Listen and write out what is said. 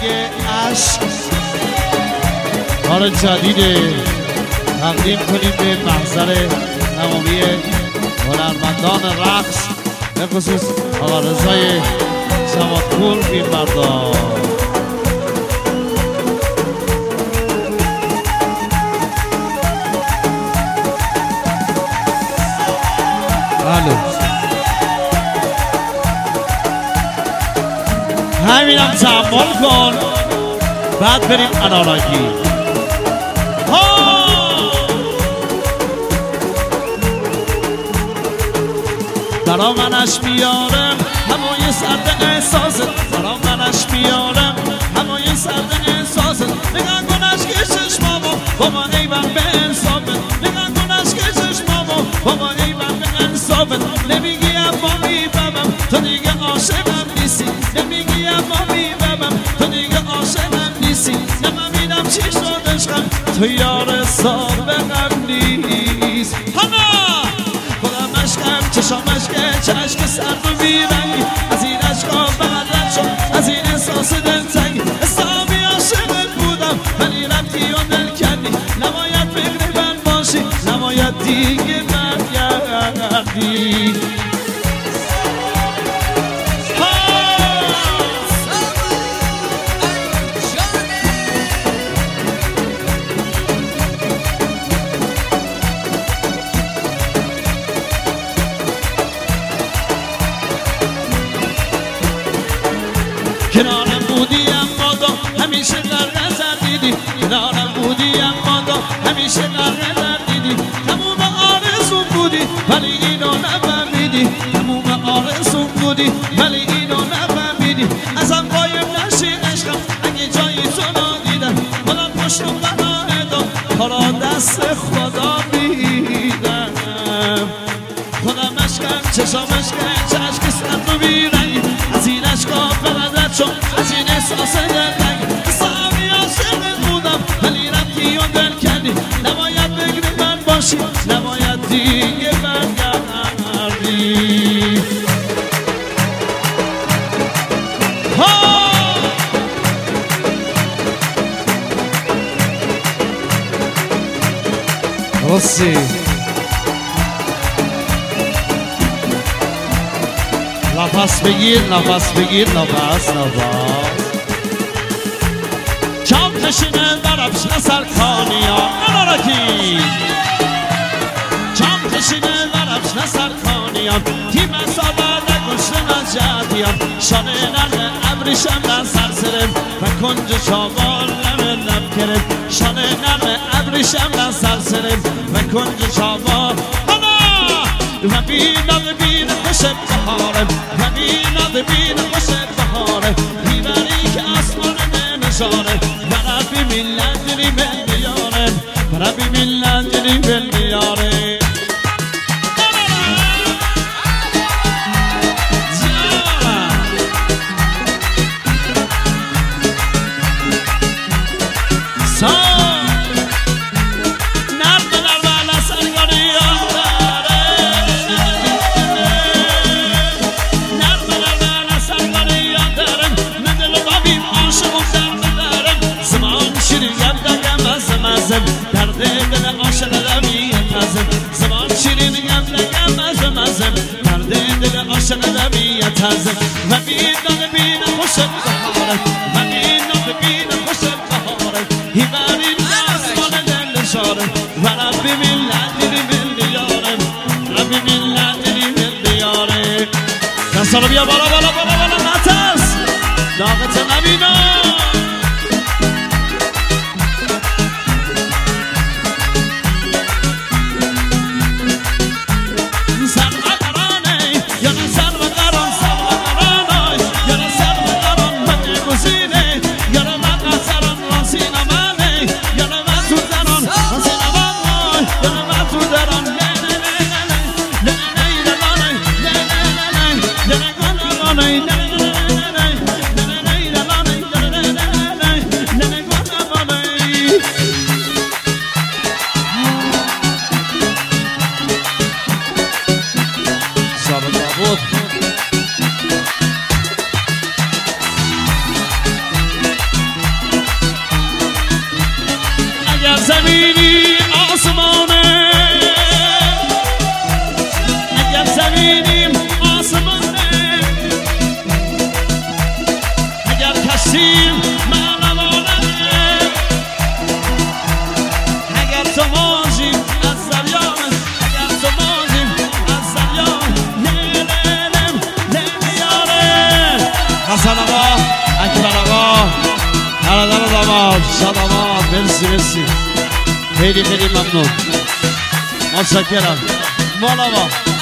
عشق کار جدید تقدیم کنیم به محضر تمامی هنرمندان رقص به خصوص آقا رضای جوادپور میرمردان. همینم تحمل کن بعد بریم انارگی. برا منش میارم همای سرد احساست، برا منش میارم همای سرد احساست. نگاه کنش که چشمامو بابا ایوان به انصافت، نگاه کنش که چشمامو بابا ایوان به انصافت. نمیگی اما میبمم تو دیگه عاشقم نیستی، نمیگی اما میبمم تو دیگه عاشقم نیستی. نمیدم چی شد عشقم تو یار سابقم نیست. خودم عشقم چشامش که چشک سرد و بیرنگی، از این عشقا بغلت شد از این احساس دلتنگی. حسابی عاشقت بودم ولی رفتی و دل کردی، نباید فکر من باشی نباید دیگه برگردی. کنارم بودی اما تو همیشه غرق زدیدی، کنارم بودی اما تو همیشه غرق زدیدی. تموم آرزوم بودی ولی اینو نفهمیدی، تموم آرزوم بودی ولی اینو نفهمیدی. ازم قایم نشی عشقم اگه جایی تو ندیدم، خدا پشت و بناه داد کارا دست خدا میدم. خودم عشقم چشامش که چشک سرد و بیرنگی، از این عشقا بلدت شد از این احساس دلتنگی. حسابی عاشقت بودم ولی رفتی و دل کردی، نباید بگری من باشی نباید دیگه برگردی. رسی نفس بگیر نفس بگیر نفس کم کشینه دربش نسر کانیان نارکی، کم کشینه دربش نسر کانیان تیم سابه نگوشت نجدیان. شانه نرمه ابریشم نسر سرم و کنج چاوال نمه لب کرد، شانه نرمه ابریشم نسر سرم و کنج چاوال. و بیناد بین خوش بهارم و بیناد بین خوش بهارم، بیبری که آسمان نشانه و ربی ملت جلی بلیاره و ربی ملت جلی بلیاره. درد دل عاشق نمی‌تازم زمان شیرین گم مزم مزم، درد دل عاشق نمی‌تازم. و بیناد بین خوش بهارم و بیناد بین خوش بهارم، هیبری آسمان دل شارم و ربی ملت دلی ملیارم، ربی ملت دلی ملیارم. دستا رو بیا بالا بالا بالا بالا نترس داغت نبینم. حسن آقا، اکبر آقا، برادر داماد، شاد آماد، مرسی خیلی خیلی ممنون، متشکرم. والا